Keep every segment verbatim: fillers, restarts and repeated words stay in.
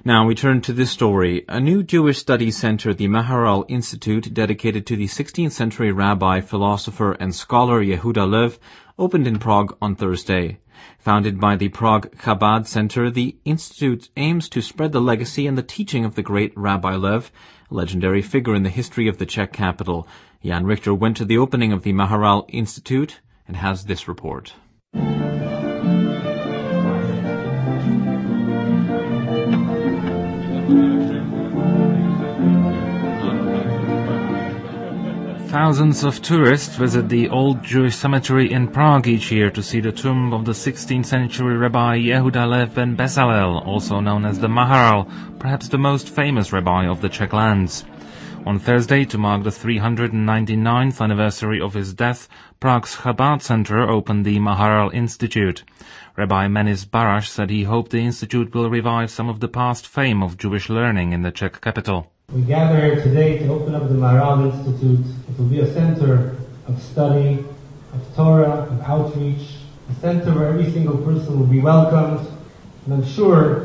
Now we turn to this story. A new Jewish studies center, the Maharal Institute, dedicated to the sixteenth century rabbi, philosopher, and scholar Yehuda Lev, opened in Prague on Thursday. Founded by the Prague Chabad Center, the institute aims to spread the legacy and the teaching of the great Rabbi Lev, a legendary figure in the history of the Czech capital. Jan Richter went to the opening of the Maharal Institute and has this report. Thousands of tourists visit the old Jewish cemetery in Prague each year to see the tomb of the sixteenth century Rabbi Yehuda Lev ben Bezalel, also known as the Maharal, perhaps the most famous rabbi of the Czech lands. On Thursday, to mark the three hundred ninety-ninth anniversary of his death, Prague's Chabad Center opened the Maharal Institute. Rabbi Menis Barash said he hoped the institute will revive some of the past fame of Jewish learning in the Czech capital. We gather here today to open up the Maharal Institute. It will be a center of study, of Torah, of outreach, a center where every single person will be welcomed, and I'm sure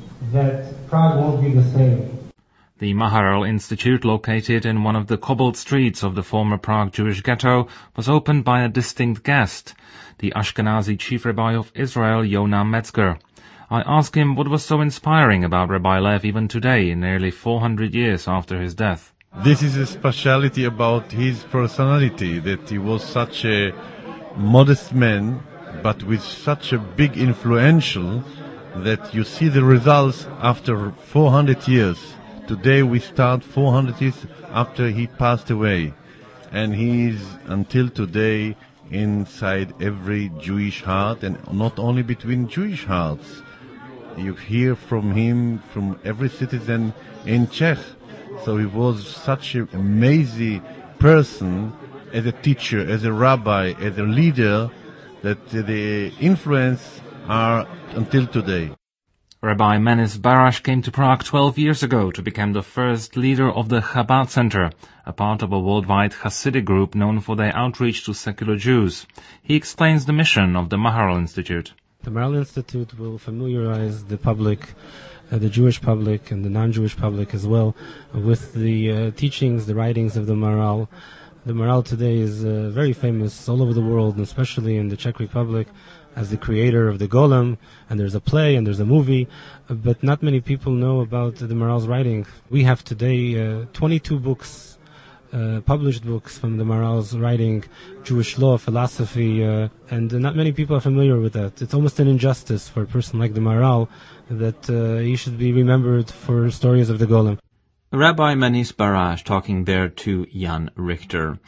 that Prague won't be the same. The Maharal Institute, located in one of the cobbled streets of the former Prague Jewish ghetto, was opened by a distinct guest, the Ashkenazi chief rabbi of Israel, Yonah Metzger. I asked him what was so inspiring about Rabbi Lev even today, nearly four hundred years after his death. This is a speciality about his personality, that he was such a modest man, but with such a big influential, that you see the results after four hundred years. Today we start four hundred years after he passed away. And he is, until today, inside every Jewish heart, and not only between Jewish hearts. You hear from him, from every citizen in Czech. So he was such an amazing person as a teacher, as a rabbi, as a leader, that the influence are until today. Rabbi Menis Barash came to Prague twelve years ago to become the first leader of the Chabad Center, a part of a worldwide Hasidic group known for their outreach to secular Jews. He explains the mission of the Maharal Institute. The Maharal Institute will familiarize the public, uh, the Jewish public and the non-Jewish public as well, uh, with the uh, teachings, the writings of the Maharal. The Maharal today is uh, very famous all over the world, and especially in the Czech Republic, as the creator of the Golem, and there's a play and there's a movie, uh, but not many people know about the Maharal's writing. We have today uh, twenty-two books, Uh, published books from the Maharal's writing, Jewish law, philosophy, uh, and uh, not many people are familiar with that. It's almost an injustice for a person like the Maharal that uh, he should be remembered for stories of the Golem. Rabbi Menis Barash talking there to Jan Richter.